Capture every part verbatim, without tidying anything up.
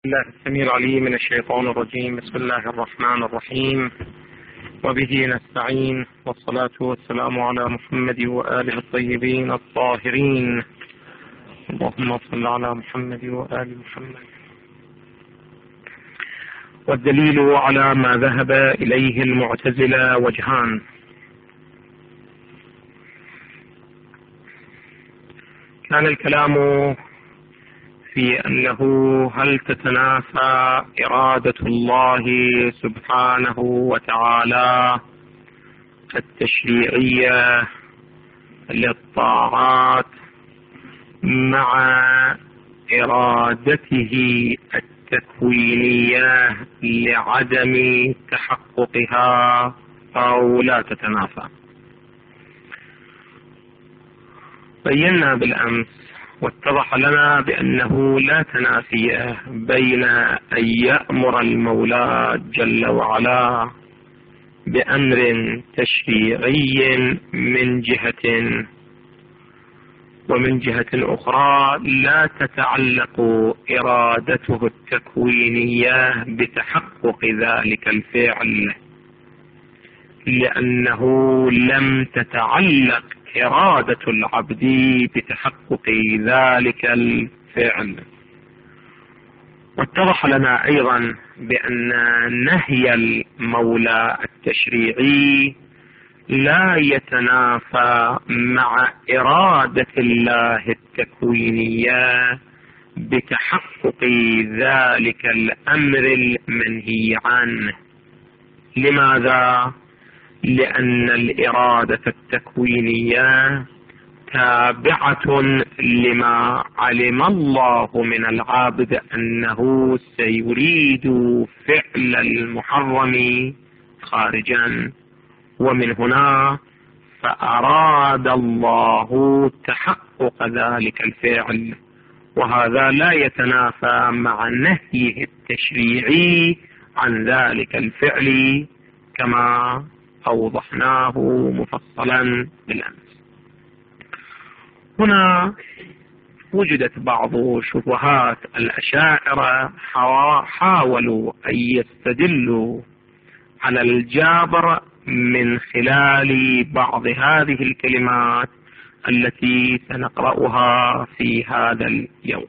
الله السميع العليم من الشيطان الرجيم. بسم الله الرحمن الرحيم، وبه نستعين، والصلاة والسلام على محمد وآله الطيبين الطاهرين. اللهم صل على محمد وآل محمد. والدليل على ما ذهب إليه المعتزلة وجهان: كان الكلام في أنه هل تتنافى إرادة الله سبحانه وتعالى التشريعية للطاعات مع إرادته التكوينية لعدم تحققها أو لا تتنافى. بينا بالأمس واتضح لنا بأنه لا تنافي بين أن يأمر المولى جل وعلا بأمر تشريعي من جهة، ومن جهة أخرى لا تتعلق إرادته التكوينية بتحقق ذلك الفعل، لأنه لم تتعلق إرادة العبد بتحقق ذلك الفعل. واتضح لنا أيضا بأن نهي المولى التشريعي لا يتنافى مع إرادة الله التكوينية بتحقق ذلك الأمر المنهي عنه. لماذا؟ لأن الإرادة التكوينية تابعة لما علم الله من العبد أنه سيريد فعل المحرم خارجا، ومن هنا فأراد الله تحقق ذلك الفعل، وهذا لا يتنافى مع نهيه التشريعي عن ذلك الفعل كما أوضحناه مفصلا بالأمس. هنا وجدت بعض شبهات الأشاعرة حاولوا أن يستدلوا على الجابر من خلال بعض هذه الكلمات التي سنقرأها في هذا اليوم.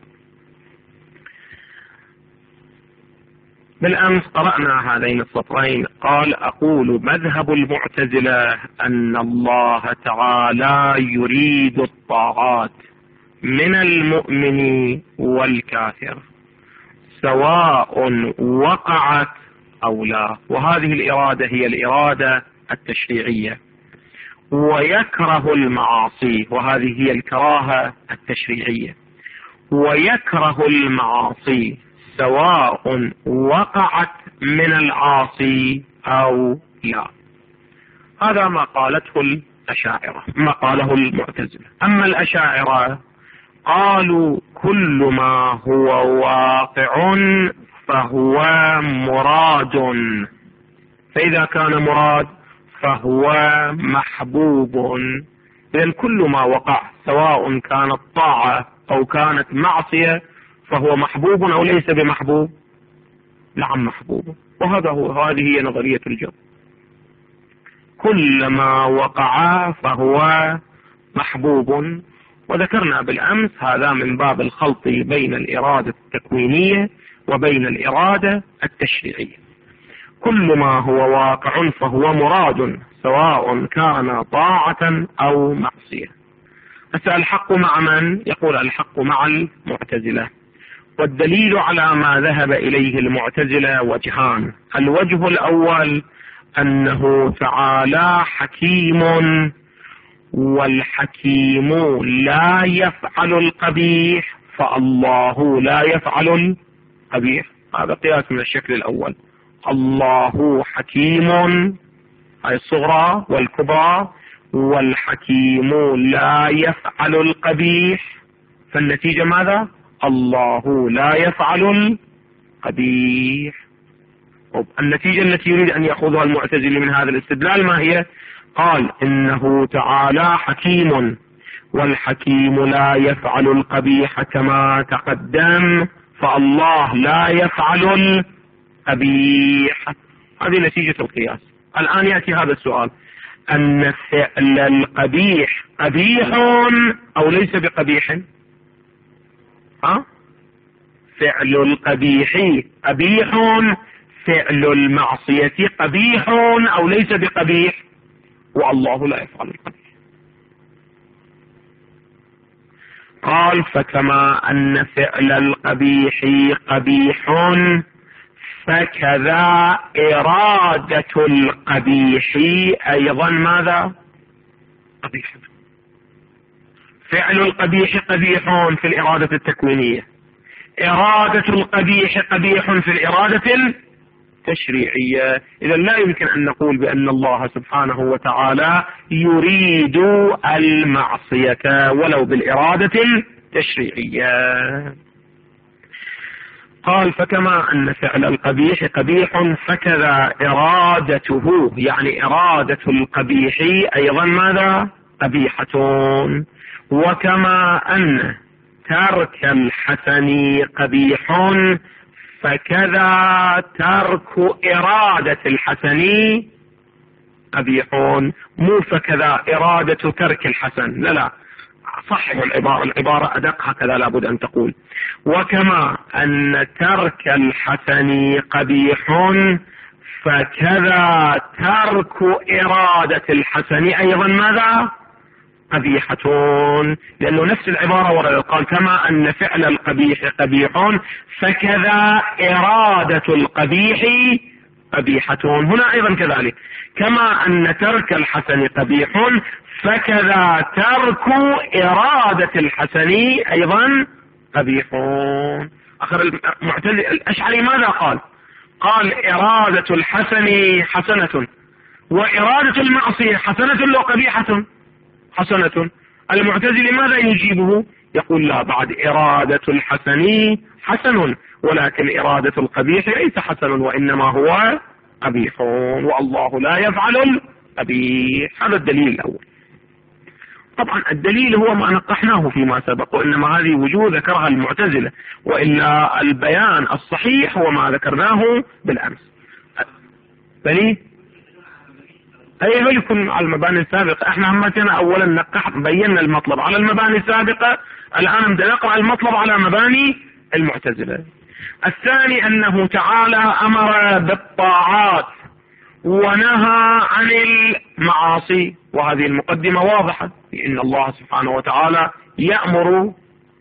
بالأمس قرأنا هذين السطرين: قال: أقول مذهب المعتزلة أن الله تعالى يريد الطاعات من المؤمن والكافر سواء وقعت أو لا، وهذه الإرادة هي الإرادة التشريعية، ويكره المعاصي، وهذه هي الكراهة التشريعية، ويكره المعاصي سواء وقعت من العاصي أو لا. هذا ما قالته الأشاعرة، ما قاله المعتزلة. أما الأشاعرة قالوا كل ما هو واقع فهو مراد، فإذا كان مراد فهو محبوب. إذن كل ما وقع سواء كانت طاعة أو كانت معصية فهو محبوب أو ليس بمحبوب؟ نعم محبوب. وهذا هو هذه هي نظرية الجبر. كل ما وقع فهو محبوب. وذكرنا بالأمس هذا من باب الخلط بين الإرادة التكوينية وبين الإرادة التشريعية. كل ما هو واقع فهو مراد سواء كان طاعة أو معصية. أسأل الحق مع من؟ يقول الحق مع المعتزلة. والدليل على ما ذهب إليه المعتزلة وجهان: الوجه الأول أنه تعالى حكيم، والحكيم لا يفعل القبيح، فالله لا يفعل القبيح. هذا قياس من الشكل الأول. الله حكيم، هذه الصغرى والكبرى، والحكيم لا يفعل القبيح، فالنتيجة ماذا؟ الله لا يفعل القبيح. النتيجة التي يريد أن يأخذها المعتزلة من هذا الاستدلال ما هي؟ قال إنه تعالى حكيم، والحكيم لا يفعل القبيح كما تقدم، فالله لا يفعل القبيح. هذه نتيجة القياس. الآن يأتي هذا السؤال: أن فعل القبيح قبيح أو ليس بقبيح؟ ها؟ فعل القبيح قبيح، فعل المعصية قبيح أو ليس بقبيح؟ والله لا يفعل القبيح. قال: فكما أن فعل القبيح قبيح فكذا إرادة القبيح أيضا ماذا؟ قبيح. فعل القبيح قبيح في الإرادة التكوينية، إرادة القبيح قبيح في الإرادة التشريعية. إذا لا يمكن أن نقول بأن الله سبحانه وتعالى يريد المعصية ولو بالإرادة التشريعية. قال: فكما أن فعل القبيح قبيح فكذا إرادته، يعني إرادة القبيح أيضا ماذا؟ قبيحة. وكما أن ترك الحسن قبيح فكذا ترك إرادة الحسن قبيح. مو فكذا إرادة ترك الحسن، لا لا، صحح العبارة، العبارة أدق، هكذا لابد أن تقول: وكما أن ترك الحسن قبيح فكذا ترك إرادة الحسن أيضا ماذا؟ قبيحة. لأنه نفس العبارة ورد، قال: كما أن فعل القبيح قبيح فكذا إرادة القبيح قبيحة. هنا أيضا كذلك: كما أن ترك الحسن قبيح فكذا ترك إرادة الحسن أيضا قبيح. آخر المعتزلة الأشعري ماذا قال؟ قال: إرادة الحسن حسنة، وإرادة المعصية حسنة لو قبيحة حسنة. المعتزلي ماذا يجيبه؟ يقول: لا، بعد إرادة الحسن حسن، ولكن إرادة القبيح ليس حسن وإنما هو قبيح، والله لا يفعل القبيح. هذا الدليل الأول. طبعا الدليل هو ما نقحناه فيما سبق، وإنما هذه وجوه ذكرها المعتزلة، وإلا البيان الصحيح هو ما ذكرناه بالأمس. بني أي يكون على المباني السابقة. احنا همتنا أولا نقح بينا المطلب على المباني السابقة، الآن بدنا نقرأ المطلب على مباني المعتزلة. الثاني أنه تعالى أمر بالطاعات ونهى عن المعاصي، وهذه المقدمة واضحة، إن الله سبحانه وتعالى يأمر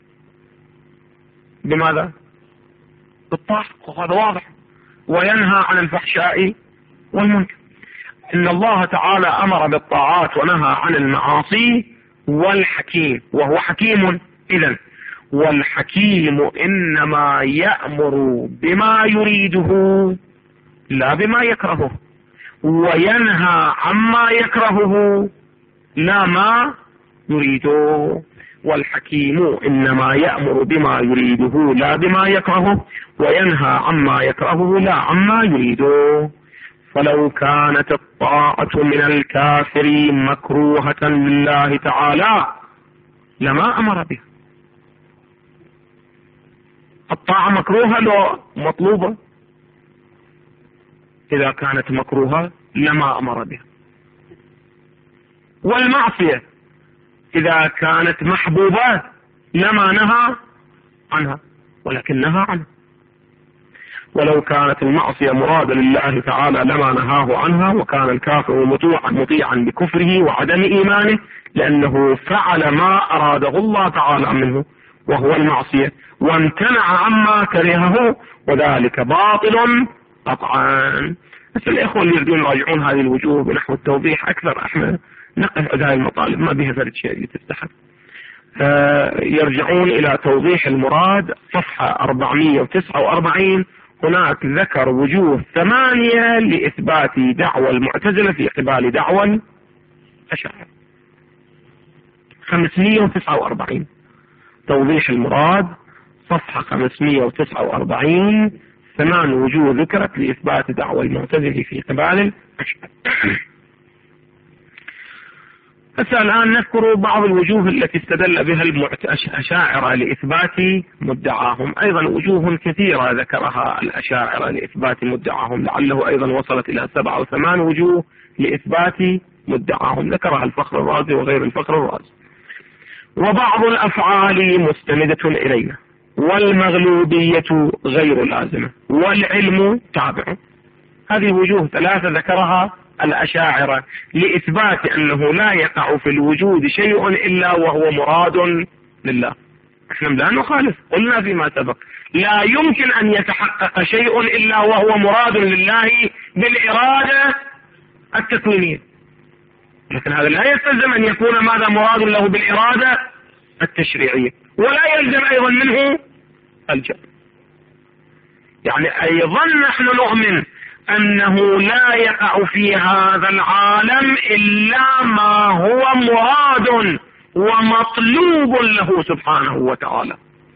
بماذا؟ بالطاعة، وهذا واضح، وينهى عن الفحشاء والمنكر. إن الله تعالى أمر بالطاعات ونهى عن المعاصي، والحكيم، وهو حكيم. إذن والحكيم إنما يأمر بما يريده لا بما يكرهه، وينهى عما يكرهه لا ما يريده. والحكيم إنما يأمر بما يريده لا بما يكرهه، وينهى عما يكرهه لا عما يريده. فلو كانت الطاعة من الكافر مكروهة لله تعالى لما أمر بها. الطاعة مكروهة لو مطلوبة؟ إذا كانت مكروهة لما أمر بها. والمعصية إذا كانت محبوبة لما نهى عنها، ولكن نهى عنها. ولو كانت المعصية مرادة لله تعالى لما نهاه عنها، وكان الكافر مطيعا بكفره وعدم إيمانه، لأنه فعل ما أراده الله تعالى منه وهو المعصية، وامتنع عما كرهه، وذلك باطل قطعا. بس الإخوة اللي يريدون يراجعون هذه الوجوه بنحو التوضيح أكثر، احنا نقف هذه المطالب ما بها فرد شيء تستحق. يرجعون إلى توضيح المراد صفحة أربعمئة وتسعة وأربعين. هناك ذكر وجوه ثمانية لإثبات دعوى المعتزلة في قبال دعوى الأشاعرة. خمسمئة وتسعة وأربعين توضيح المراد صفحة خمسمئة وتسعة وأربعين، ثمان وجوه ذكرت لإثبات دعوى المعتزلة في قبال الأشاعرة. هسه الآن نذكر بعض الوجوه التي استدل بها الأشاعرة لإثبات مدعاهم. أيضا وجوه كثيرة ذكرها الأشاعرة لإثبات مدعاهم، لعله أيضا وصلت إلى سبع أو ثمان وجوه لإثبات مدعاهم، ذكرها الفخر الرازي وغير الفخر الرازي. وبعض الأفعال مستندة إلينا، والمغلوبية غير لازمة، والعلم تابع. هذه وجوه ثلاثة ذكرها الأشاعرة لإثبات أنه لا يقع في الوجود شيء إلا وهو مراد لله. احنا لا نخالف، قلنا فيما سبق لا يمكن أن يتحقق شيء إلا وهو مراد لله بالإرادة التكوينية، لكن هذا لا يستلزم أن يكون ماذا مراد له بالإرادة التشريعية، ولا يلزم أيضا منه الجبر. يعني أيضا نحن نؤمن أنه لا يقع في هذا العالم إلا ما هو مراد ومطلوب له سبحانه وتعالى،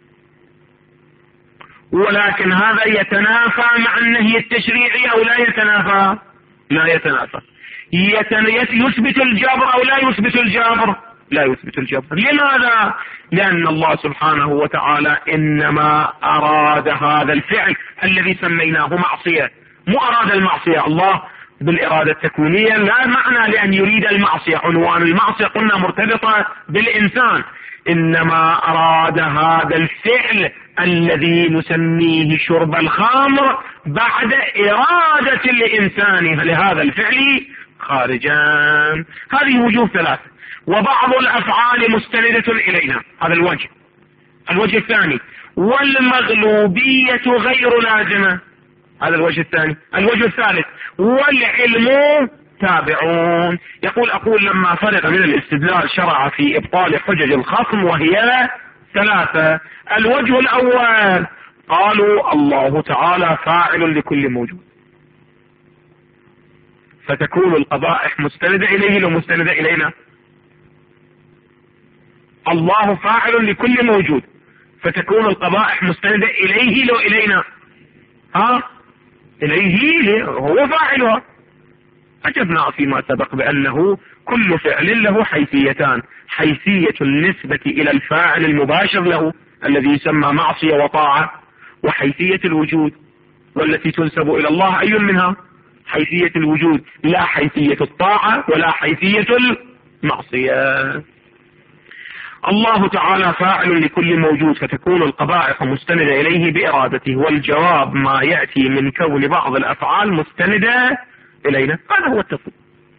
ولكن هذا يتنافى مع النهي التشريعي أو لا يتنافى؟ لا يتنافى. يثبت الجبر أو لا يثبت الجبر؟ لا يثبت الجبر. لماذا؟ لأن الله سبحانه وتعالى إنما أراد هذا الفعل الذي سميناه معصية، مو أراد المعصية. الله بالإرادة التكوينية لا معنى لأن يريد المعصية، عنوان المعصية قلنا مرتبطة بالإنسان، إنما أراد هذا الفعل الذي نسميه شرب الخمر بعد إرادة الإنسان لهذا الفعل خارجا. هذه وجوه ثلاثة. وبعض الأفعال مستندة إلينا، هذا الوجه. الوجه الثاني والمغلوبية غير لازمة، هذا الوجه الثاني. الوجه الثالث والعلم تابعون. يقول أقول لما فرغ من الاستدلال شرع في إبطال حجج الخصم وهي ثلاثة. الوجه الأول قالوا الله تعالى فاعل لكل موجود، فتكون القبائح مستندة إليه لو مستندة إلينا. الله فاعل لكل موجود، فتكون القبائح مستندة إليه لو إلينا. ها إليه هو فاعلها. أجبنا فيما سبق بأنه كل فعل له حيثيتان، حيثية النسبة إلى الفاعل المباشر له الذي يسمى معصية وطاعة، وحيثية الوجود والتي تنسب إلى الله. أي منها؟ حيثية الوجود، لا حيثية الطاعة ولا حيثية المعصية. الله تعالى فاعل لكل موجود، فتكون القبائح مستندة إليه بإرادته. والجواب ما يأتي من كون بعض الأفعال مستندة إلينا، هذا هو التفضيل.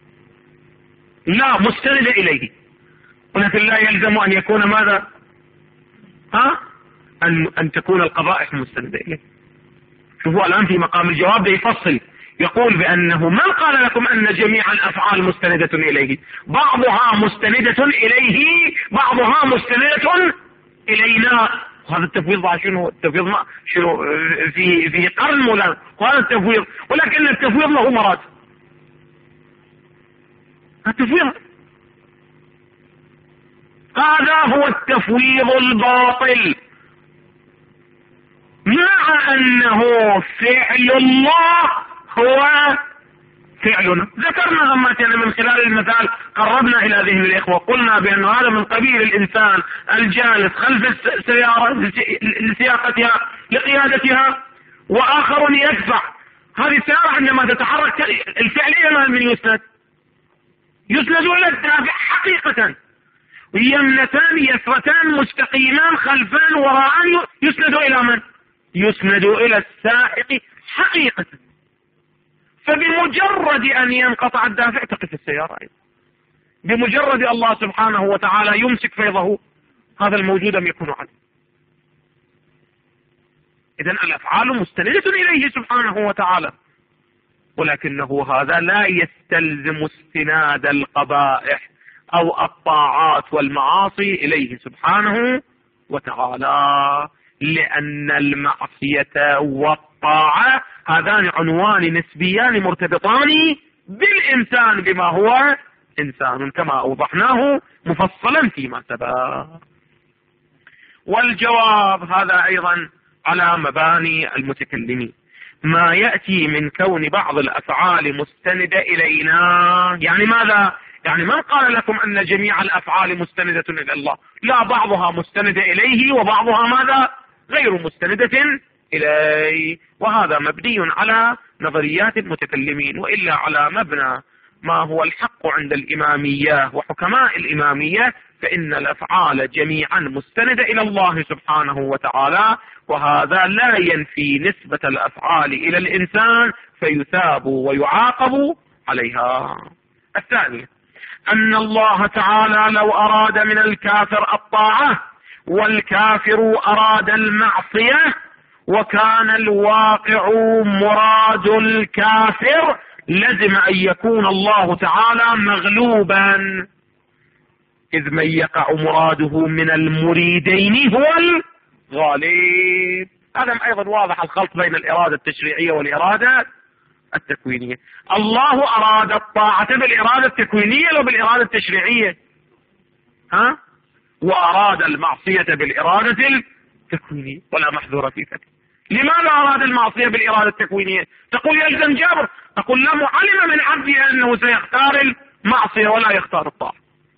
لا مستندة إليه، ولكن لا يلزم أن يكون ماذا؟ ها؟ أن, أن تكون القبائح مستندة إليه. شوفوا الآن في مقام الجواب ده يفصل، يقول بأنه من قال لكم أن جميع الأفعال مستندة إليه؟ بعضها مستندة إليه، بعضها مستندة إلينا. هذا التفويض شنو؟ التفويض ما شنو في في قرن ولا هذا التفويض، ولكن التفويض له مراد. التفويض هذا هو التفويض الباطل، مع أنه فعل الله هو فعلنا. ذكرنا أماتنا من خلال المثال، قربنا إلى ذهن الإخوة، قلنا بأن هذا من قبيل الإنسان الجالس خلف السيارة لسياقتها لقيادتها، وآخر يدفع هذه السيارة. عندما تتحرك الفعل إلى من يسند؟ يسند إلى الدافع حقيقة. يمنتان يسرتان مستقيمان خلفان وراءان، يسند إلى من؟ يسند إلى السائق حقيقة. فبمجرد أن ينقطع الدافع تقف السيارة، بمجرد الله سبحانه وتعالى يمسك فيضه، هذا الموجود أم يكون عليه. إذن الأفعال مستندة إليه سبحانه وتعالى، ولكنه هذا لا يستلزم استناد القبائح أو الطاعات والمعاصي إليه سبحانه وتعالى، لأن المعصية والطاعة هذان عنوان نسبيان مرتبطان بالإنسان بما هو إنسان، كما أوضحناه مفصلا فيما سبق. والجواب هذا أيضا على مباني المتكلمين. ما يأتي من كون بعض الأفعال مستندة إلينا، يعني ماذا؟ يعني من قال لكم أن جميع الأفعال مستندة إلى الله؟ لا، بعضها مستندة إليه وبعضها ماذا؟ غير مستندة إليه. وهذا مبني على نظريات المتكلمين، وإلا على مبنى ما هو الحق عند الإمامية وحكماء الإمامية، فإن الأفعال جميعا مستندة إلى الله سبحانه وتعالى، وهذا لا ينفي نسبة الأفعال إلى الإنسان فيثاب ويعاقب عليها. الثاني أن الله تعالى لو أراد من الكافر الطاعة والكافر أراد المعصية وكان الواقع مراد الكافر، لزم أن يكون الله تعالى مغلوبا، إذ من يقع مراده من المريدين هو الغالب. هذا أيضا واضح الخلط بين الإرادة التشريعية والإرادة التكوينية. الله أراد الطاعة بالإرادة التكوينية وبالإرادة التشريعية، ها؟ وأراد المعصية بالإرادة التكوينية، ولا محذور في ذلك. لماذا أراد المعصية بالإرادة التكوينية؟ تقول يلزم جبر، تقول لا، علم من عبده أنه سيختار المعصية ولا يختار الطاعة.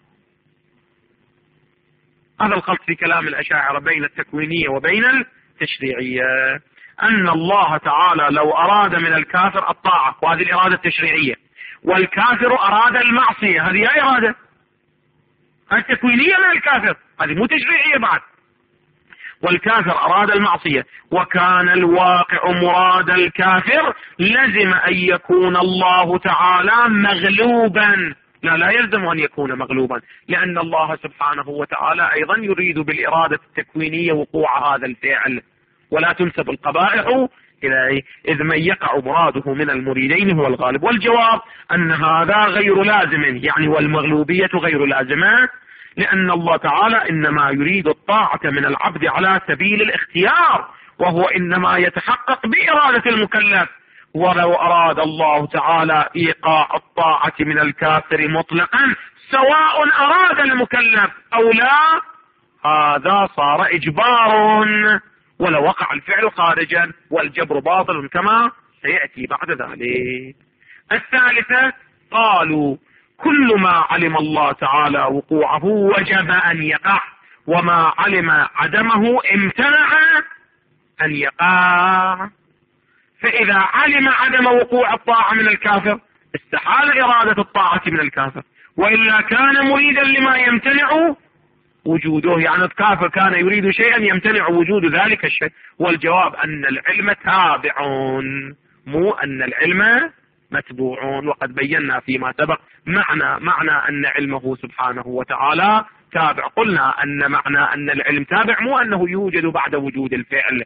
هذا الخلط في كلام الأشاعرة بين التكوينية وبين التشريعية. أن الله تعالى لو أراد من الكافر الطاعة، وهذه الإرادة التشريعية، والكافر أراد المعصية، هذه أي إرادة؟ التكوينية من الكافر، هذه مو تشريعية بعد. والكافر أراد المعصية وكان الواقع مراد الكافر، لزم أن يكون الله تعالى مغلوبا. لا لا يلزم أن يكون مغلوبا، لأن الله سبحانه وتعالى أيضا يريد بالإرادة التكوينية وقوع هذا الفعل، ولا تنسب القبائح إليه، إذ من يقع مراده من المريدين هو الغالب. والجواب أن هذا غير لازم، يعني والمغلوبية غير لازمة، لأن الله تعالى إنما يريد الطاعة من العبد على سبيل الاختيار، وهو إنما يتحقق بإرادة المكلف. ولو أراد الله تعالى إيقاع الطاعة من الكافر مطلقا سواء أراد المكلف أو لا، هذا صار إجبار، ولو وقع الفعل خارجا، والجبر باطل كما سيأتي بعد ذلك. الثالثة قالوا كل ما علم الله تعالى وقوعه وجب أن يقع، وما علم عدمه امتنع أن يقع. فإذا علم عدم وقوع الطاعة من الكافر استحال إرادة الطاعة من الكافر، وإلا كان مريدا لما يمتنع وجوده، يعني الكافر كان يريد شيئا يمتنع وجود ذلك الشيء. والجواب أن العلم تابع، مو أن العلم متبوع. وقد بينا فيما سبق معنى معنى أن علمه سبحانه وتعالى تابع. قلنا أن معنى أن العلم تابع مو أنه يوجد بعد وجود الفعل،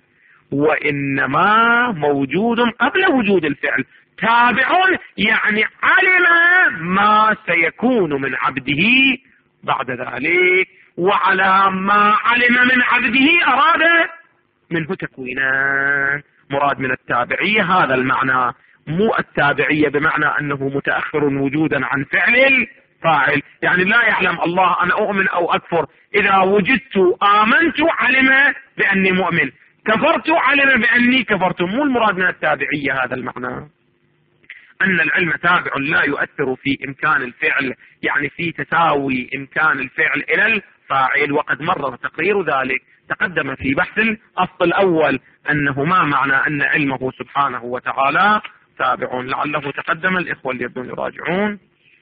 وإنما موجود قبل وجود الفعل. تابع يعني علم ما سيكون من عبده بعد ذلك، وعلى ما علم من عبده أراد منه تكوينا. مراد من التابعية هذا المعنى، مو التابعية بمعنى أنه متأخر وجودا عن فعل الفاعل. يعني لا يعلم الله أنا أؤمن أو أكفر، إذا وجدت آمنت علم بأني مؤمن، كفرت علم بأني كفرت. مو المراد من التابعية هذا المعنى. أن العلم تابع لا يؤثر في إمكان الفعل، يعني في تساوي إمكان الفعل إلى الفاعل، وقد مر تقرير ذلك. تقدم في بحث الأصل الأول أنه ما معنى أن علمه سبحانه وتعالى تابع، لعله تقدم. الإخوة اللي يبدون يراجعون.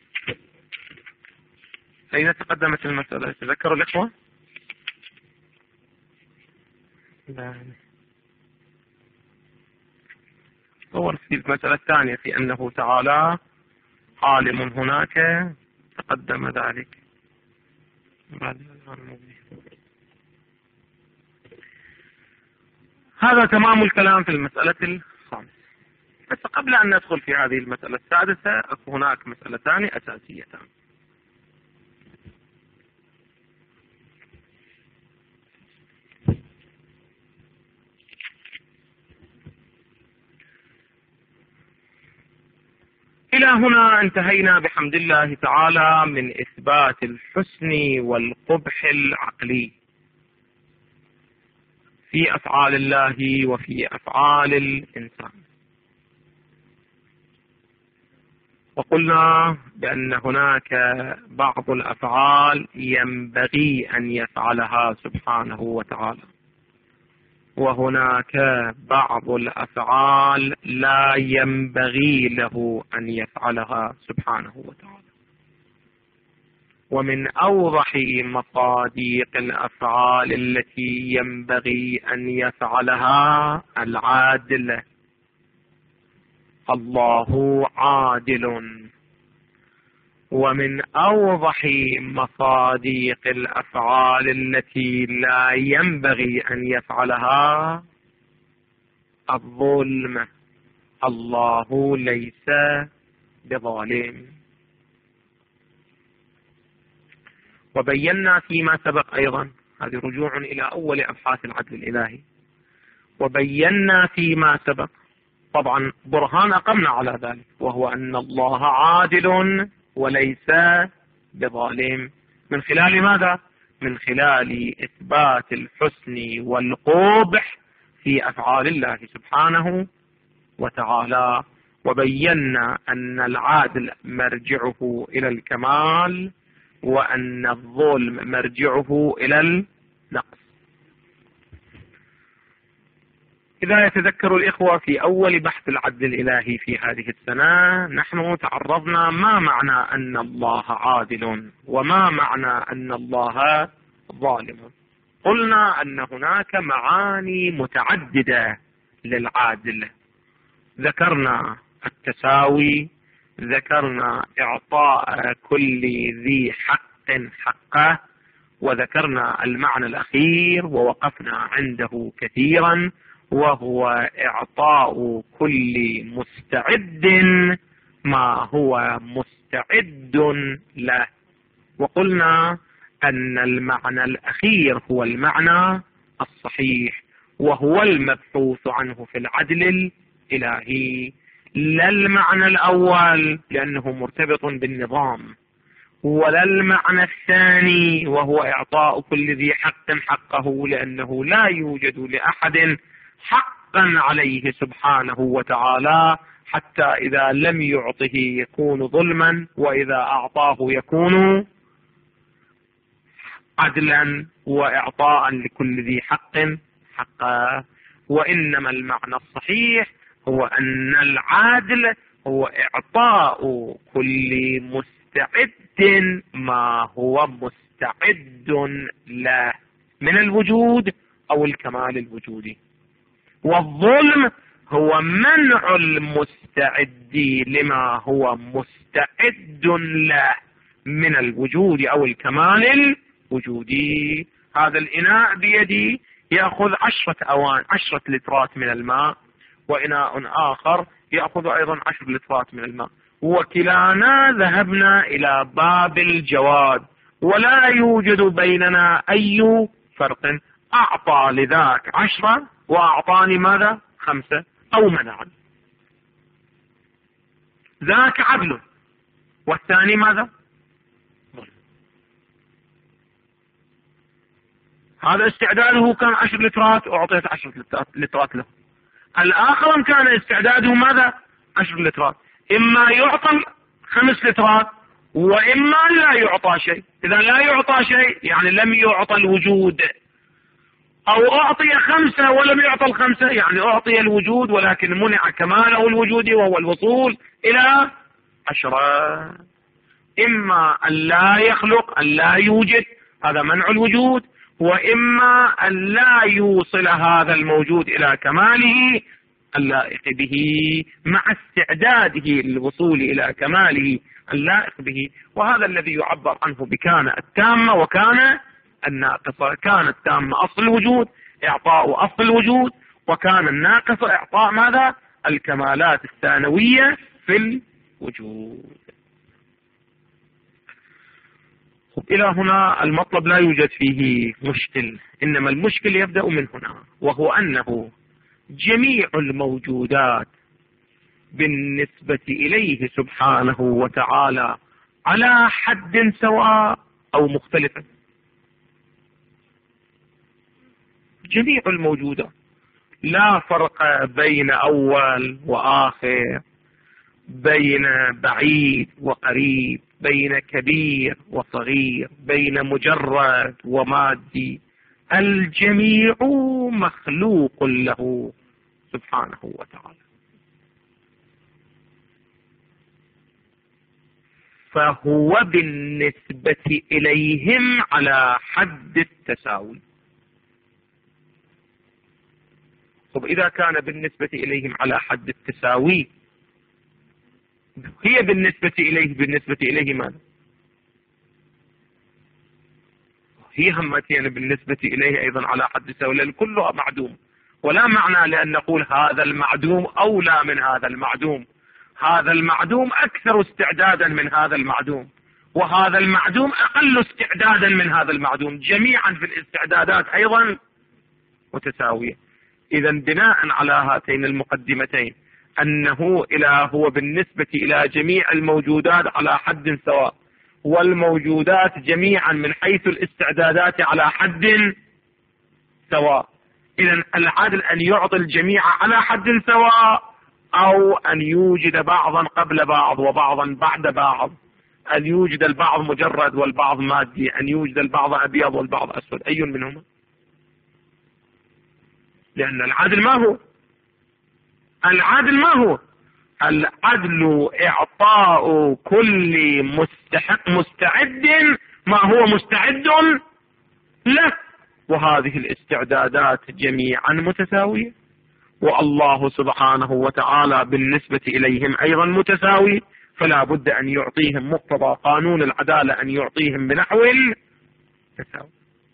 أين تقدمت المسألة؟ تذكروا الإخوة؟ لا. هو في المسألة الثانية في أنه تعالى عالم هناك، تقدم ذلك. هذا تمام الكلام في المسألة الخامسة. بس قبل أن ندخل في هذه المسألة السادسة هناك مسألتان أساسيتان. إلى هنا انتهينا بحمد الله تعالى من إثبات الحسن والقبح العقلي في أفعال الله وفي أفعال الإنسان. وقلنا بأن هناك بعض الأفعال ينبغي أن يفعلها سبحانه وتعالى، وهناك بعض الأفعال لا ينبغي له أن يفعلها سبحانه وتعالى. ومن أوضح مصادق الأفعال التي ينبغي أن يفعلها العادل. الله عادل. ومن أوضح مصادق الأفعال التي لا ينبغي أن يفعلها الظلم. الله ليس بظالم. وبينا فيما سبق أيضا، هذه رجوع إلى أول أبحاث العدل الإلهي، وبينا فيما سبق طبعا برهان أقمنا على ذلك، وهو أن الله عادل وليس بظالم. من خلال ماذا؟ من خلال إثبات الحسن والقبح في أفعال الله سبحانه وتعالى. وبينا أن العادل مرجعه إلى الكمال، وأن الظلم مرجعه إلى النقص. إذا يتذكر الإخوة في أول بحث العدل الإلهي في هذه السنة نحن تعرضنا ما معنى أن الله عادل وما معنى أن الله ظالم. قلنا أن هناك معاني متعددة للعادل. ذكرنا التساوي، ذكرنا إعطاء كل ذي حق حقه، وذكرنا المعنى الأخير ووقفنا عنده كثيرا، وهو إعطاء كل مستعد ما هو مستعد له. وقلنا أن المعنى الأخير هو المعنى الصحيح، وهو المبحوث عنه في العدل الإلهي، لا المعنى الأول لأنه مرتبط بالنظام، ولا المعنى الثاني وهو إعطاء كل ذي حق حقه، لأنه لا يوجد لأحد حقا عليه سبحانه وتعالى، حتى إذا لم يعطه يكون ظلما، وإذا أعطاه يكون عدلا وإعطاء لكل ذي حق حقه. وإنما المعنى الصحيح هو أن العادل هو إعطاء كل مستعد ما هو مستعد له من الوجود أو الكمال الوجودي، والظلم هو منع المستعد لما هو مستعد له من الوجود أو الكمال الوجودي. هذا الإناء بيدي يأخذ عشرة أوان عشرة لترات من الماء، وإناء آخر يأخذ أيضا عشر لترات من الماء، وكلانا ذهبنا إلى باب الجواد، ولا يوجد بيننا أي فرق. أعطى لذاك عشرة وأعطاني ماذا؟ خمسة، أو منعا. ذاك عدل والثاني ماذا؟ ظلم. هذا استعداده كان عشر لترات وأعطيت عشر لترات له، الآخر كان استعداده ماذا؟ عشر لترات. إما يعطى خمس لترات وإما لا يعطى شيء. إذا لا يعطى شيء يعني لم يعطى الوجود، أو أعطي خمسة ولم يعطى الخمسة يعني أعطي الوجود ولكن منع كماله الوجودي وهو الوصول إلى عشرة. إما أن لا يخلق، أن لا يوجد، هذا منع الوجود، وإما أن لا يوصل هذا الموجود إلى كماله اللائق به مع استعداده للوصول إلى كماله اللائق به. وهذا الذي يعبر عنه بكان التامة وكان الناقصة. كان التامة أصل الوجود، إعطاء أصل الوجود، وكان الناقص إعطاء ماذا؟ الكمالات الثانوية في الوجود. إلى هنا المطلب لا يوجد فيه مشكل، إنما المشكل يبدأ من هنا، وهو أنه جميع الموجودات بالنسبة إليه سبحانه وتعالى على حد سواء أو مختلفة. جميع الموجودات لا فرق بين أول وآخر، بين بعيد وقريب، بين كبير وصغير، بين مجرد ومادي، الجميع مخلوق له سبحانه وتعالى. فهو بالنسبة إليهم على حد التساوي. طب إذا كان بالنسبة إليهم على حد التساوي، هي بالنسبة إليه بالنسبة إليه ماذا؟ هي همتين بالنسبة إليه أيضا على حد التساوي، لأن كلها معدوم، ولا معنى لأن نقول هذا المعدوم أولى من هذا المعدوم. هذا المعدوم أكثر استعدادا من هذا المعدوم، وهذا المعدوم أقل استعدادا من هذا المعدوم، جميعا في الاستعدادات أيضا متساوية. إذا بناء على هاتين المقدمتين أنه إلى هو بالنسبة إلى جميع الموجودات على حد سواء، والموجودات جميعا من حيث الاستعدادات على حد سواء. إذا العدل أن يعطي الجميع على حد سواء، أو أن يوجد بعضا قبل بعض وبعضا بعد بعض، أن يوجد البعض مجرد والبعض مادي، أن يوجد البعض أبيض والبعض أسود، أي منهما؟ لأن العدل ما هو؟ العدل ما هو؟ العدل إعطاء كل مستحق مستعد ما هو مستعد له، وهذه الاستعدادات جميعا متساوية، والله سبحانه وتعالى بالنسبة إليهم أيضا متساوي، فلا بد أن يعطيهم مقتضى قانون العدالة، أن يعطيهم بنحو التساوي.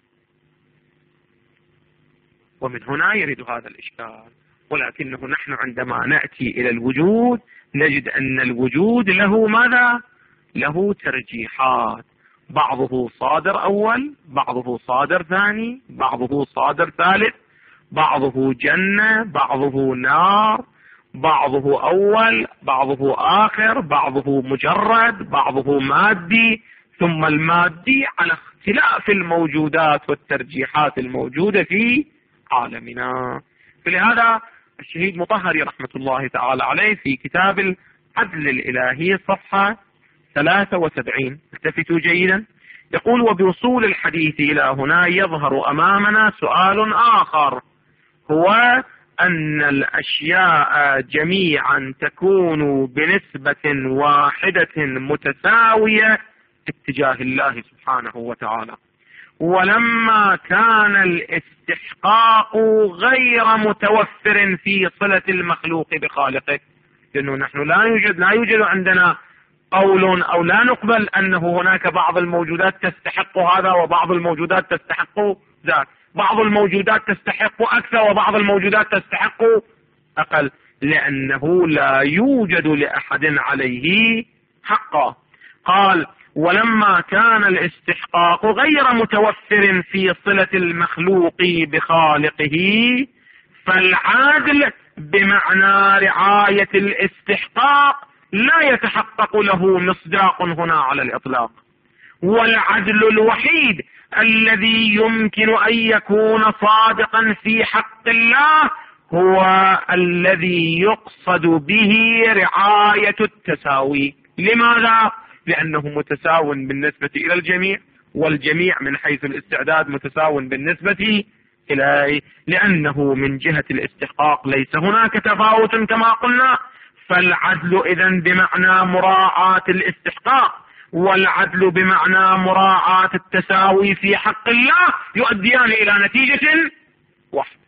ومن هنا يرد هذا الإشكال. ولكنه نحن عندما نأتي إلى الوجود نجد أن الوجود له ماذا؟ له ترجيحات، بعضه صادر أول، بعضه صادر ثاني، بعضه صادر ثالث، بعضه جنة، بعضه نار، بعضه أول، بعضه آخر، بعضه مجرد، بعضه مادي، ثم المادي على اختلاف الموجودات والترجيحات الموجودة في عالمنا. فلهذا الشهيد مطهري رحمة الله تعالى عليه في كتاب العدل الإلهي صفحة ثلاثة وسبعين، التفتوا جيدا، يقول: وبوصول الحديث إلى هنا يظهر أمامنا سؤال آخر، هو أن الأشياء جميعا تكون بنسبة واحدة متساوية اتجاه الله سبحانه وتعالى، ولما كان الاستحقاق غير متوفر في صلة المخلوق بخالقه، لأنه نحن لا يوجد لا يوجد عندنا قول أو لا نقبل أنه هناك بعض الموجودات تستحق هذا وبعض الموجودات تستحق ذاك، بعض الموجودات تستحق أكثر وبعض الموجودات تستحق أقل، لأنه لا يوجد لأحد عليه حقا. قال: ولما كان الاستحقاق غير متوفر في صلة المخلوق بخالقه، فالعادل بمعنى رعاية الاستحقاق لا يتحقق له مصداق هنا على الإطلاق، والعدل الوحيد الذي يمكن أن يكون صادقا في حق الله هو الذي يقصد به رعاية التساوي. لماذا؟ لأنه متساو بالنسبة إلى الجميع، والجميع من حيث الاستعداد متساو بالنسبة إليه، لأنه من جهة الاستحقاق ليس هناك تفاوت كما قلنا، فالعدل إذن بمعنى مراعاة الاستحقاق، والعدل بمعنى مراعاة التساوي في حق الله يؤديان إلى نتيجة واحدة.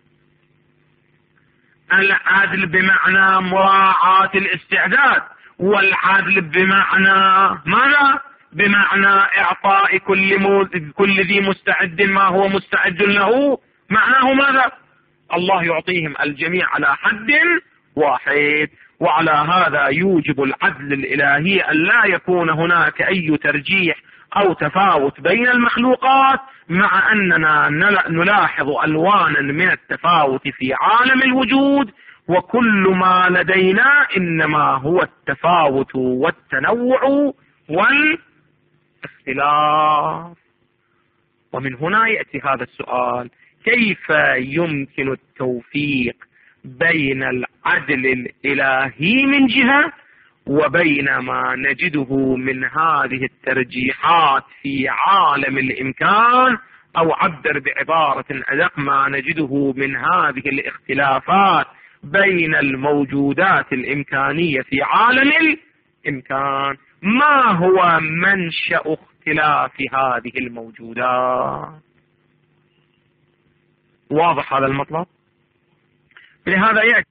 العدل بمعنى مراعاة الاستعداد، والعدل بمعنى ماذا؟ بمعنى إعطاء كل مو... كل ذي مستعد ما هو مستعد له. معناه ماذا؟ الله يعطيهم الجميع على حد واحد. وعلى هذا يوجب العدل الإلهي أن لا يكون هناك أي ترجيح أو تفاوت بين المخلوقات، مع أننا نلاحظ ألوانا من التفاوت في عالم الوجود، وكل ما لدينا إنما هو التفاوت والتنوع والاختلاف. ومن هنا يأتي هذا السؤال: كيف يمكن التوفيق بين العدل الإلهي من جهة وبين ما نجده من هذه الترجيحات في عالم الإمكان، أو عبر بعبارة أدق ما نجده من هذه الاختلافات بين الموجودات الإمكانية في عالم الإمكان. ما هو منشأ اختلاف هذه الموجودات؟ واضح هذا المطلب؟ لهذا يأتي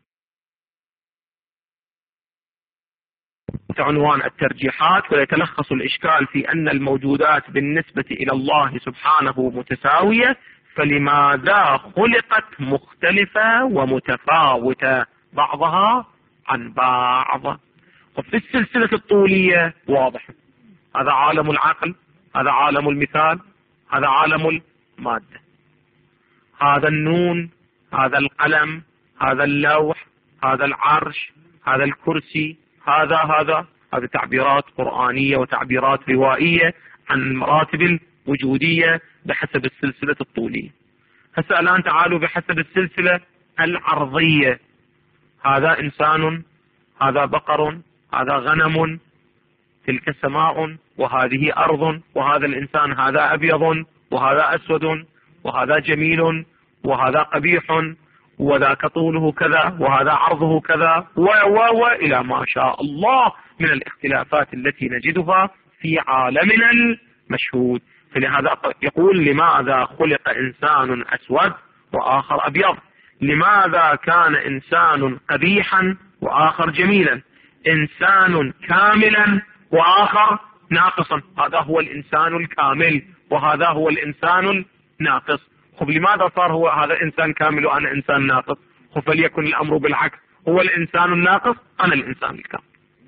عنوان الترجيحات، ويتلخص الإشكال في أن الموجودات بالنسبة إلى الله سبحانه متساوية، فلماذا خلقت مختلفة ومتفاوتة بعضها عن بعض؟ وفي السلسلة الطولية واضح، هذا عالم العقل، هذا عالم المثال، هذا عالم المادة، هذا النون، هذا القلم، هذا اللوح، هذا العرش، هذا الكرسي، هذا هذا هذه تعبيرات قرآنية وتعبيرات روائية عن مراتب الوجودية بحسب السلسلة الطولية. هسه الآن تعالوا بحسب السلسلة العرضية، هذا إنسان، هذا بقر، هذا غنم، تلك سماء، وهذه أرض، وهذا الإنسان هذا أبيض وهذا أسود، وهذا جميل وهذا قبيح، وذاك طوله كذا وهذا عرضه كذا، و و و إلى ما شاء الله من الاختلافات التي نجدها في عالمنا المشهود. فلهذا يقول: لماذا خلق إنسان أسود وآخر أبيض؟ لماذا كان إنسان قبيحا وآخر جميلا؟ إنسان كاملا وآخر ناقصا، هذا هو الإنسان الكامل وهذا هو الإنسان الناقص. خب لماذا صار هو هذا إنسان كامل وأنا إنسان ناقص؟ خب فليكن الأمر بالعكس، هو الإنسان الناقص أنا الإنسان الكامل.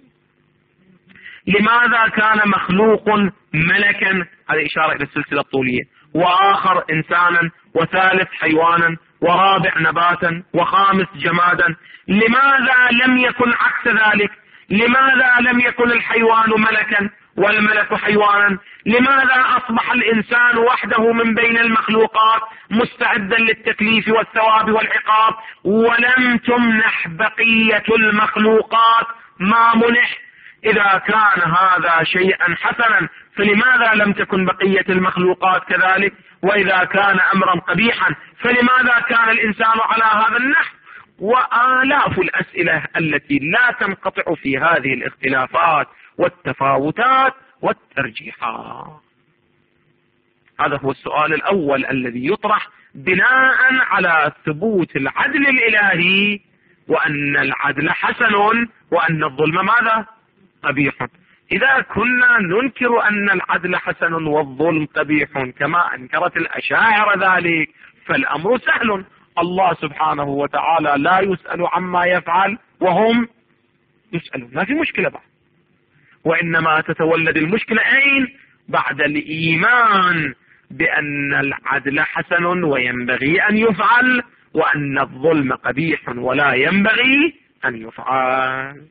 لماذا كان مخلوق ملكا؟ هذه إشارة إلى السلسلة الطولية، وآخر إنسانا، وثالث حيوانا، ورابع نباتا، وخامس جمادا. لماذا لم يكن عكس ذلك؟ لماذا لم يكن الحيوان ملكا والملك حيوانا؟ لماذا أصبح الإنسان وحده من بين المخلوقات مستعدا للتكليف والثواب والعقاب، ولم تمنح بقية المخلوقات ما منح؟ إذا كان هذا شيئا حسنا فلماذا لم تكن بقية المخلوقات كذلك؟ وإذا كان أمرا قبيحا فلماذا كان الإنسان على هذا النحو؟ وآلاف الأسئلة التي لا تنقطع في هذه الاختلافات والتفاوتات والترجيحات. هذا هو السؤال الأول الذي يطرح بناء على ثبوت العدل الإلهي، وأن العدل حسن وأن الظلم ماذا؟ قبيح. إذا كنا ننكر أن العدل حسن والظلم قبيح كما أنكرت الأشاعرة ذلك، فالأمر سهل. الله سبحانه وتعالى لا يسأل عما يفعل وهم يسألون، ما في مشكلة بعد. وإنما تتولد المشكلة أين؟ بعد الإيمان بأن العدل حسن وينبغي أن يفعل، وأن الظلم قبيح ولا ينبغي أن يفعل.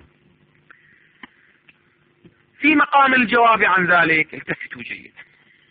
في مقام الجواب عن ذلك التفتوا جيدا.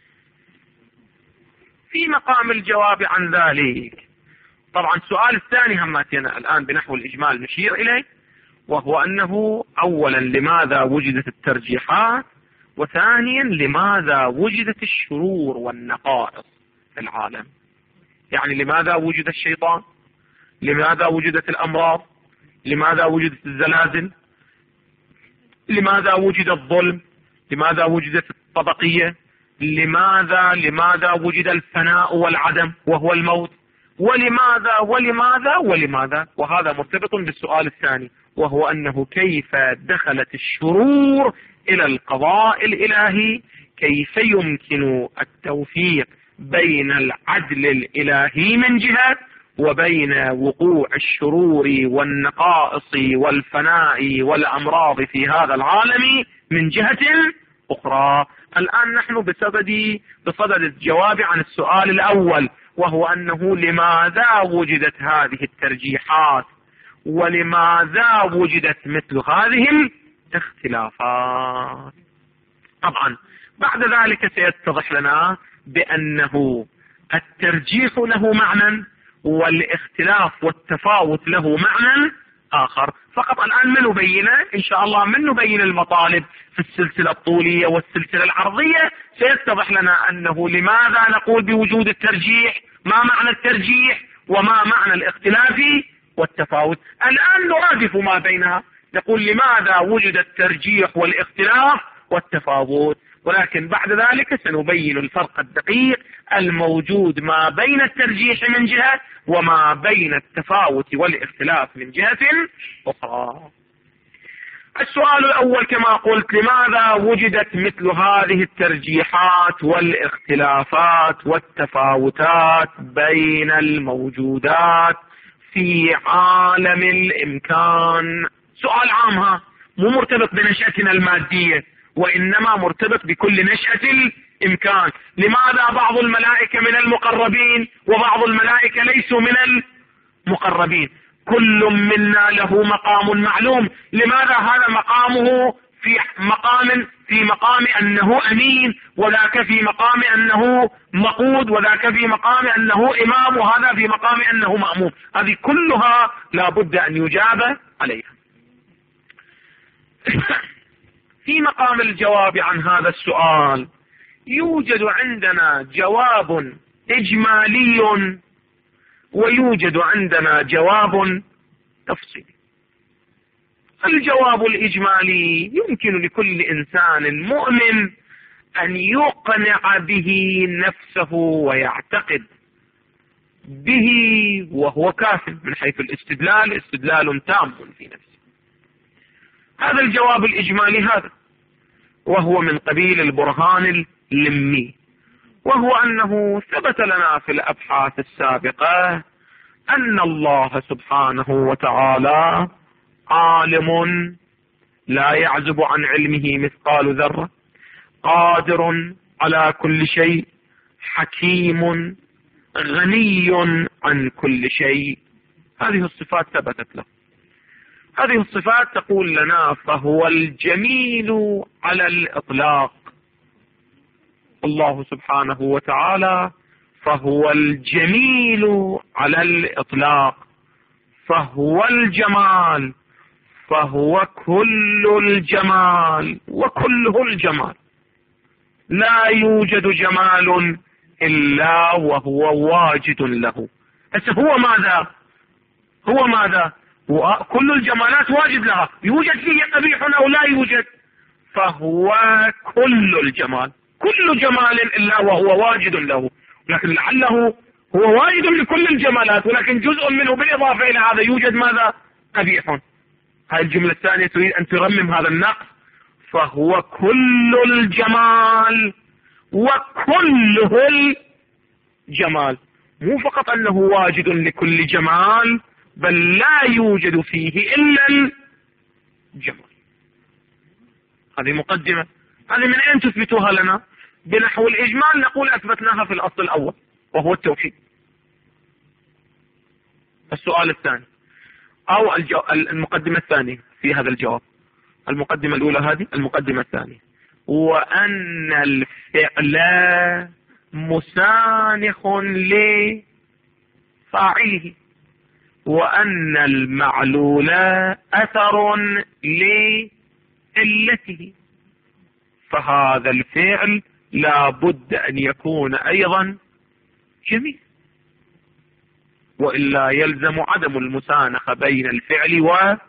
في مقام الجواب عن ذلك طبعا السؤال الثاني هماتنا الآن بنحو الإجمال نشير إليه، وهو أنه أولا لماذا وجدت الترجيحات، وثانيا لماذا وجدت الشرور والنقائص في العالم. يعني لماذا وجد الشيطان؟ لماذا وجدت الأمراض؟ لماذا وجدت الزلازل؟ لماذا وجد الظلم؟ لماذا وجدت الطبقية؟ لماذا لماذا وجد الفناء والعدم وهو الموت؟ ولماذا ولماذا ولماذا؟ وهذا مرتبط بالسؤال الثاني، وهو أنه كيف دخلت الشرور إلى القضاء الإلهي؟ كيف يمكن التوفيق بين العدل الإلهي من جهة وبين وقوع الشرور والنقائص والفناء والأمراض في هذا العالم من جهة أخرى؟ الآن نحن بصدد بصدد الجواب عن السؤال الأول، وهو أنه لماذا وجدت هذه الترجيحات ولماذا وجدت مثل هذه الاختلافات. طبعا بعد ذلك سيتضح لنا بأنه الترجيح له معنى والاختلاف والتفاوت له معنى آخر. فقط الآن من نبين إن شاء الله من نبين المطالب في السلسلة الطولية والسلسلة العرضية، سيتضح لنا أنه لماذا نقول بوجود الترجيح، ما معنى الترجيح وما معنى الاختلاف والتفاوت. الآن نرادف ما بينها، نقول لماذا وجد الترجيح والاختلاف والتفاوت، ولكن بعد ذلك سنبين الفرق الدقيق الموجود ما بين الترجيح من جهة وما بين التفاوت والاختلاف من جهة أخرى. السؤال الأول كما قلت: لماذا وجدت مثل هذه الترجيحات والاختلافات والتفاوتات بين الموجودات في عالم الإمكان؟ سؤال عام، ها مو مرتبط بنشأتنا المادية، وإنما مرتبط بكل نشأة الإمكان. لماذا بعض الملائكة من المقربين وبعض الملائكة ليسوا من المقربين؟ كل منا له مقام معلوم. لماذا هذا مقامه في مقام في مقام أنه أمين، وذاك في مقام أنه مقود، وذاك في مقام أنه إمام، وهذا في مقام أنه مأموم؟ هذه كلها لا بد أن يجاب عليها. في مقام الجواب عن هذا السؤال يوجد عندنا جواب إجمالي ويوجد عندنا جواب تفصيلي. الجواب الإجمالي يمكن لكل إنسان مؤمن أن يقنع به نفسه ويعتقد به وهو كاف من حيث الاستدلال، استدلال تام في نفسه. هذا الجواب الإجمالي هذا، وهو من قبيل البرهان اللمي، وهو أنه ثبت لنا في الأبحاث السابقة أن الله سبحانه وتعالى عالم لا يعزب عن علمه مثقال ذرة، قادر على كل شيء، حكيم، غني عن كل شيء. هذه الصفات ثبتت له. هذه الصفات تقول لنا فهو الجميل على الإطلاق. الله سبحانه وتعالى فهو الجميل على الإطلاق، فهو الجمال، فهو كل الجمال وكله الجمال. لا يوجد جمال إلا وهو واجد له. هسه هو ماذا؟ هو ماذا؟ وكل الجمالات واجد لها، يوجد فيه قبيح أو لا يوجد؟ فهو كل الجمال، كل جمال إلا وهو واجد له، لكن لعله هو واجد لكل الجمالات ولكن جزء منه بالإضافة إلى هذا يوجد ماذا؟ قبيح. هذه الجملة الثانية تريد أن ترمم هذا النقص. فهو كل الجمال وكله الجمال، مو فقط أنه واجد لكل جمال، بل لا يوجد فيه إلا الجمال. هذه مقدمة. هذه من أين تثبتوها لنا؟ بنحو الإجمال نقول أثبتناها في الأصل الأول وهو التوحيد. السؤال الثاني أو المقدمة الثانية في هذا الجواب، المقدمة الأولى هذه، المقدمة الثانية، وأن الفعل مسانخ لفاعله، وأن المعلول أثر لعلته، فهذا الفعل لا بد أن يكون أيضا جميل، وإلا يلزم عدم المسانخة بين الفعل وفاعل.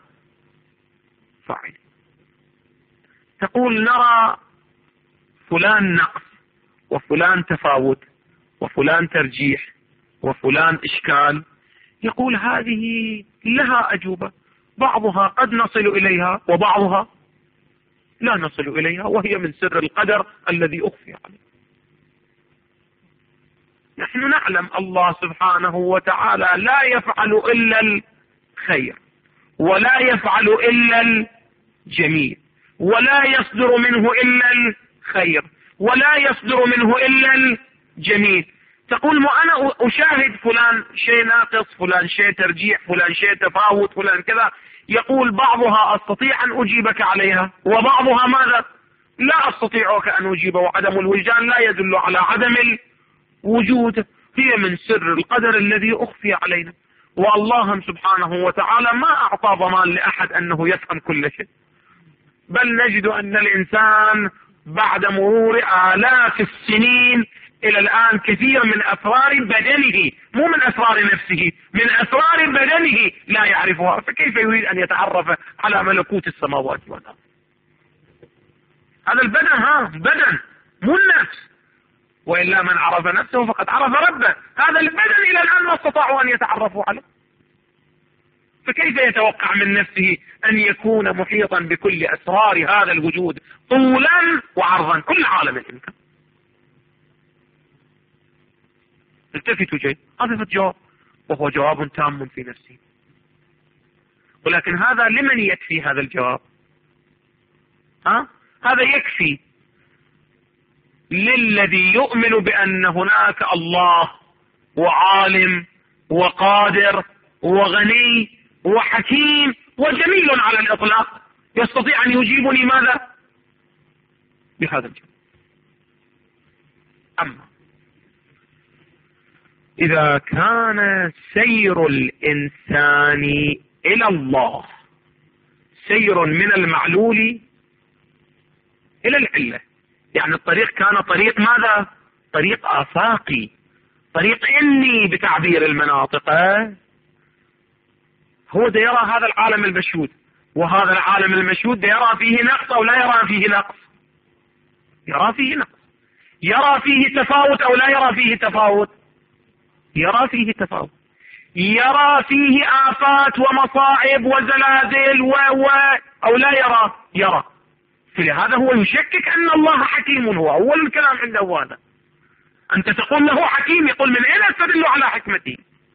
تقول نرى فلان نقص وفلان تفاوت وفلان ترجيح وفلان إشكال. يقول هذه لها أجوبة، بعضها قد نصل إليها وبعضها لا نصل إليها، وهي من سر القدر الذي أخفي عليه. نحن نعلم الله سبحانه وتعالى لا يفعل إلا الخير، ولا يفعل إلا الجميل، ولا يصدر منه إلا الخير، ولا يصدر منه إلا الجميل. تقول ما أنا أشاهد فلان شيء ناقص، فلان شيء ترجيح، فلان شيء تفاوت، فلان كذا. يقول بعضها أستطيع أن أجيبك عليها وبعضها ماذا؟ لا أستطيعك أن أجيب، وعدم الوجدان لا يدل على عدم الوجود، هي من سر القدر الذي أخفي علينا. والله سبحانه وتعالى ما أعطى ضمان لأحد أنه يفهم كل شيء، بل نجد أن الإنسان بعد مرور آلاف السنين إلى الآن كثير من أسرار بدنه، مو من أسرار نفسه، من أسرار بدنه لا يعرفها، فكيف يريد أن يتعرف على ملكوت السماوات والأرض؟ هذا البدن، ها بدن مو النفس، وإلا من عرف نفسه فقد عرف ربه. هذا البدن إلى الآن ما استطاعوا أن يتعرفوا عليه، فكيف يتوقع من نفسه أن يكون محيطا بكل أسرار هذا الوجود طولا وعرضا، كل عالم الإمكان؟ التفتوا جيد، هذا الجواب وهو جواب تام في نفسه، ولكن هذا لمن يكفي هذا الجواب؟ ها؟ هذا يكفي للذي يؤمن بأن هناك الله وعالم وقادر وغني وحكيم وجميل على الإطلاق، يستطيع أن يجيبني ماذا؟ بهذا الجواب. أما إذا كان سير الإنسان إلى الله سير من المعلول إلى العلة، يعني الطريق كان طريق ماذا؟ طريق آفاقي، طريق إني بتعبير المناطق، هو دا يرى هذا العالم المشهود، وهذا العالم المشهود دا يرى فيه نقص أو لا يرى فيه نقص؟ يرى فيه نقص. يرى فيه تفاوت أو لا يرى فيه تفاوت؟ يرى فيه تفاوت. يرى فيه آفات ومصائب وزلازل و و أو لا يرى؟ يرى. فلهذا هو يشكك أن الله حكيم، هو أول الكلام عنده هذا. أنت تقول له حكيم، يقول من أين أستدل على حكمته؟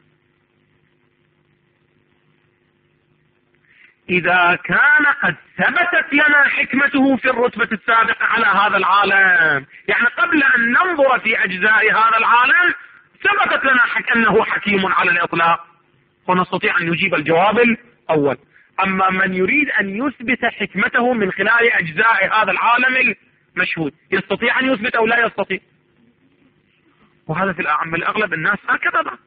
إذا كان قد ثبتت لنا حكمته في الرتبة السابقة على هذا العالم، يعني قبل أن ننظر في أجزاء هذا العالم ثبتت لنا حك أنه حكيم على الإطلاق، ونستطيع أن نجيب الجواب الأول. أما من يريد أن يثبت حكمته من خلال أجزاء هذا العالم المشهود، يستطيع أن يثبت أو لا يستطيع؟ وهذا في الأعم الأغلب الناس هكذا.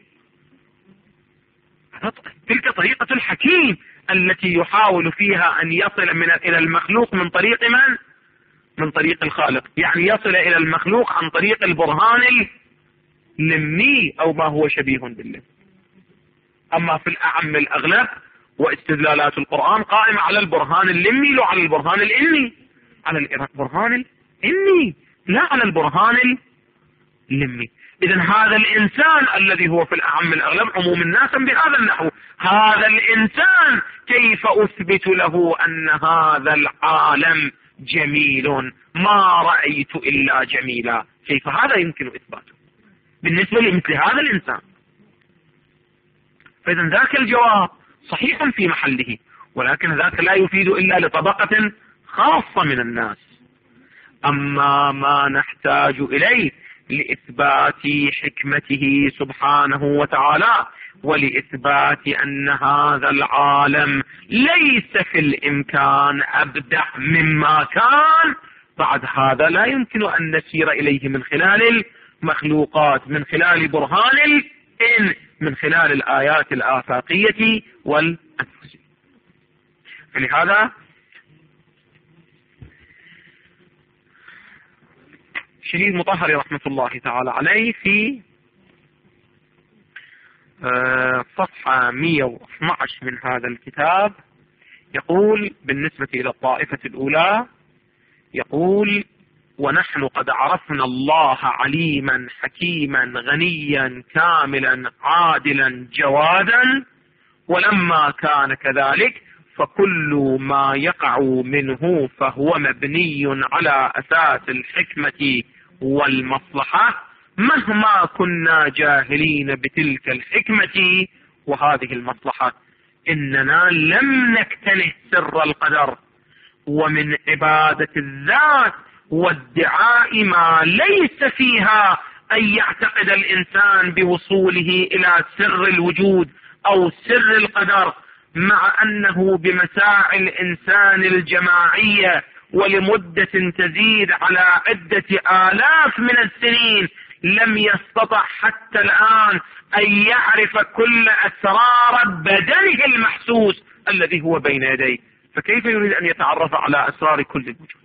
تلك طريقة الحكيم التي يحاول فيها أن يصل من إلى المخلوق من طريق من؟ من طريق الخالق، يعني يصل إلى المخلوق عن طريق البرهان اللمي أو ما هو شبيه بالله. أما في الأعم الأغلب واستدلالات القرآن قائمة على البرهان اللمي لا على البرهان الإني، على البرهان الإني لا على البرهان اللمي. إذن هذا الإنسان الذي هو في الأعم الأغلب عموم الناس بهذا النحو، هذا الإنسان كيف أثبت له أن هذا العالم جميل؟ ما رأيت إلا جميلا، كيف هذا يمكن إثباته بالنسبة لمثل هذا الإنسان؟ فإذن ذاك الجواب صحيح في محله، ولكن ذاك لا يفيد إلا لطبقة خاصة من الناس. أما ما نحتاج إليه لإثبات حكمته سبحانه وتعالى ولإثبات أن هذا العالم ليس في الإمكان أبدع مما كان، بعد هذا لا يمكن أن نسير إليه من خلال المخلوقات، من خلال برهان الإن، من خلال الآيات الآفاقية والأنفسية. فلهذا شهيد مطهري رحمة الله تعالى عليه في صفحة مئة واثني عشر من هذا الكتاب يقول بالنسبة إلى الطائفة الأولى، يقول: ونحن قد عرفنا الله عليما حكيما غنيا كاملا عادلا جوادا، ولما كان كذلك فكل ما يقع منه فهو مبني على أساس الحكمة والمصلحة، مهما كنا جاهلين بتلك الحكمة وهذه المصلحة. إننا لم نكتنه سر القدر، ومن عبادة الذات وادعاء ما ليس فيها أن يعتقد الإنسان بوصوله إلى سر الوجود أو سر القدر، مع أنه بمساعي الإنسان الجماعية ولمدة تزيد على عدة آلاف من السنين لم يستطع حتى الآن أن يعرف كل أسرار بدنه المحسوس الذي هو بين يديه، فكيف يريد أن يتعرف على أسرار كل الوجود؟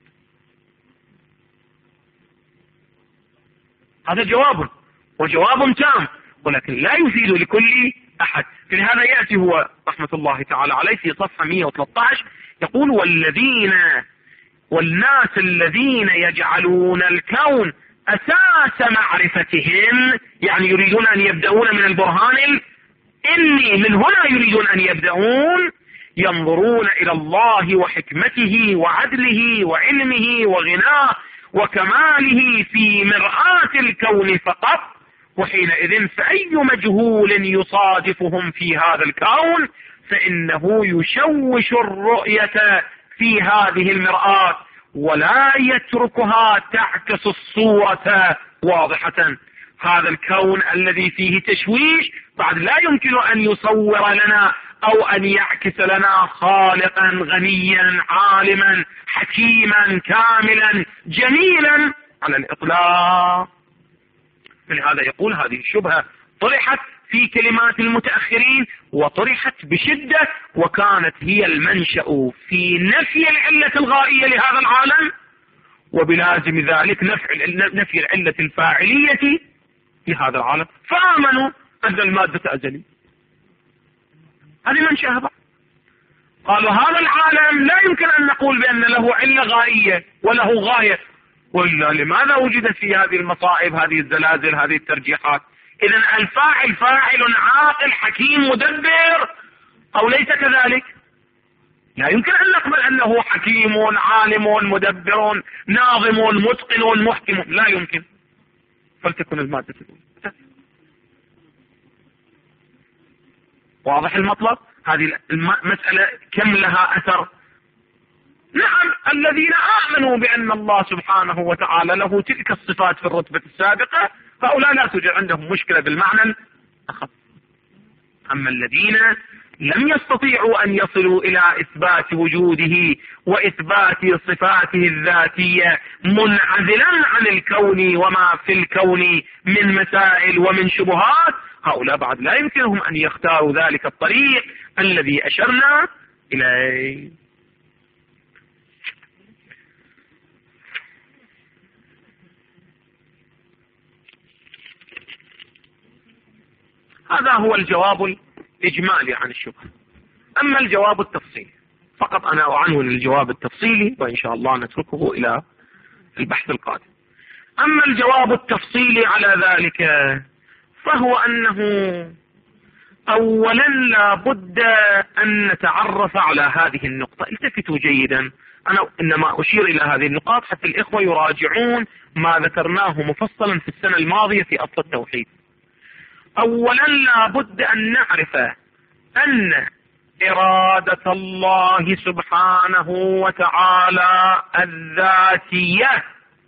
هذا جواب وجواب تام، ولكن لا يفيد لكل أحد. لهذا يأتي هو رحمة الله تعالى عليه في صفحة مئة وثلاثة عشر يقول: والذين والناس الذين يجعلون الكون أساس معرفتهم، يعني يريدون أن يبدأون من البرهان إني، من هنا يريدون أن يبدأون، ينظرون إلى الله وحكمته وعدله وعلمه وغناه وكماله في مرآة الكون فقط، وحينئذ فأي مجهول يصادفهم في هذا الكون فإنه يشوش الرؤية في هذه المرآة ولا يتركها تعكس الصورة واضحة. هذا الكون الذي فيه تشويش بعد لا يمكن أن يصور لنا أو أن يعكس لنا خالقا غنيا عالما حكيما كاملا جميلا على الإطلاق. لهذا يقول هذه الشبهة طرحت في كلمات المتأخرين وطرحت بشدة، وكانت هي المنشأ في نفي العلة الغائية لهذا العالم، وبلازم ذلك نفي العلة الفاعلية لهذا العالم، فآمنوا أن المادة أزلي. هذه منشأها بقى. قالوا هذا العالم لا يمكن أن نقول بأن له علة غائية وله غاية، وإلا لماذا وجدت في هذه المصائب، هذه الزلازل، هذه الترجيحات؟ إذن الفاعل فاعل عاقل حكيم مدبر أو ليس كذلك؟ لا يمكن أن نقبل أنه حكيم عالم مدبر ناظم متقن محكم، لا يمكن. فلتكن المادة الأولى. واضح المطلب؟ هذه المسألة كم لها أثر؟ نعم، الذين آمنوا بأن الله سبحانه وتعالى له تلك الصفات في الرتبة السابقة فأولا لا توجد عندهم مشكلة بالمعنى الأخف. أما الذين لم يستطيعوا أن يصلوا إلى إثبات وجوده وإثبات صفاته الذاتية منعزلا عن الكون وما في الكون من مسائل ومن شبهات، هؤلاء بعد لا يمكنهم أن يختاروا ذلك الطريق الذي أشرنا إليه. هذا هو الجواب الإجمالي عن الشبهة. أما الجواب التفصيلي فقط أنا أعنون الجواب التفصيلي، وإن شاء الله نتركه إلى البحث القادم. أما الجواب التفصيلي على ذلك فهو أنه أولا لا بد أن نتعرف على هذه النقطة. التفتوا جيدا، أنا إنما أشير إلى هذه النقاط حتى الإخوة يراجعون ما ذكرناه مفصلا في السنة الماضية في أصل التوحيد. أولا لا بد أن نعرف أن إرادة الله سبحانه وتعالى الذاتية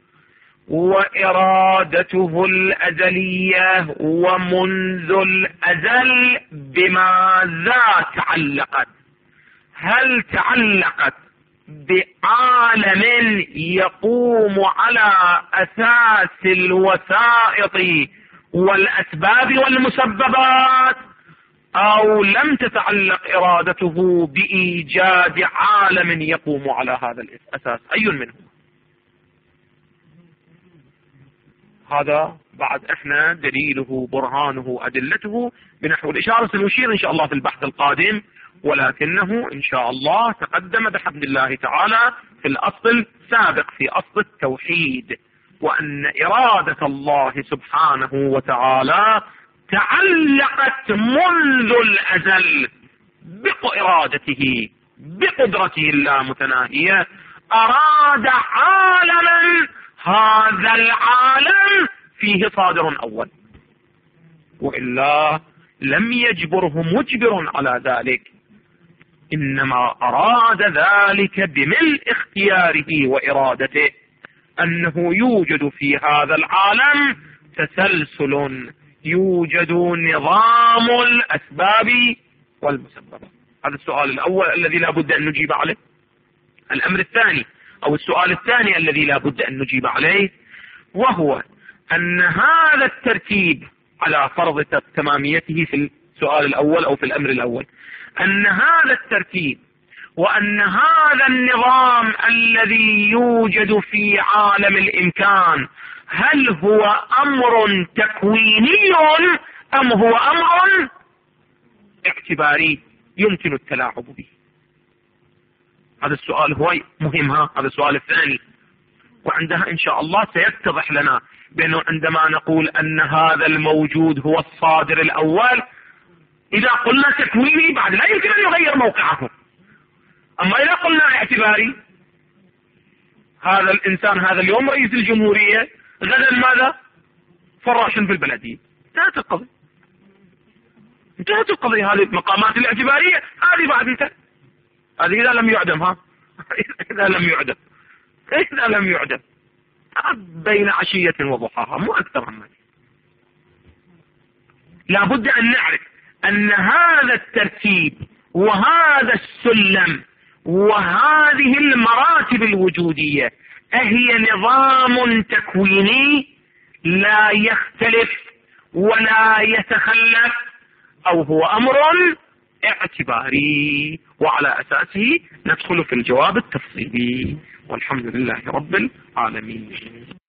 وإرادته الأزلية ومنذ الأزل بماذا تعلقت؟ هل تعلقت بعالم يقوم على أساس الوسائط والأسباب والمسببات، أو لم تتعلق إرادته بإيجاد عالم يقوم على هذا الأساس؟ أي منهم؟ هذا بعد احنا دليله برهانه أدلته بنحو الإشارة سنشير إن شاء الله في البحث القادم، ولكنه إن شاء الله تقدم بحمد الله تعالى في الأصل السابق في أصل التوحيد، وأن إرادة الله سبحانه وتعالى تعلقت منذ الأزل بإرادته بقدرته اللامتناهية. أراد عالما، هذا العالم فيه صادر أول، وإلا لم يجبره مجبر على ذلك، إنما أراد ذلك بملء اختياره وإرادته، أنه يوجد في هذا العالم تسلسل، يوجد نظام الأسباب والمسببات. هذا السؤال الأول الذي لا بد أن نجيب عليه. الأمر الثاني أو السؤال الثاني الذي لا بد أن نجيب عليه وهو أن هذا الترتيب على فرض تماميته في السؤال الأول أو في الأمر الأول، أن هذا الترتيب وأن هذا النظام الذي يوجد في عالم الإمكان هل هو أمر تكويني أم هو أمر اعتباري يمكن التلاعب به؟ هذا السؤال هو مهم. هذا السؤال الثاني، وعندها إن شاء الله سيتضح لنا بأنه عندما نقول أن هذا الموجود هو الصادر الأول، إذا قلنا تكويني بعد لا يمكن أن يغير موقعه. أما إذا قلنا اعتباري، هذا الإنسان هذا اليوم رئيس الجمهورية، غدا ماذا؟ فراش في البلدية. انتهت القضية، انتهت القضية. هذه المقامات الاعتبارية هذه بعد انتهت. هذه إذا لم يعدم، ها إذا لم يعدم إذا لم يعدم بين عشية وضحاها، مو أكثر من هذه. لابد أن نعرف أن هذا الترتيب وهذا السلم وهذه المراتب الوجودية هي نظام تكويني لا يختلف ولا يتخلف، أو هو أمر اعتباري، وعلى أساسه ندخل في الجواب التفصيلي. والحمد لله رب العالمين.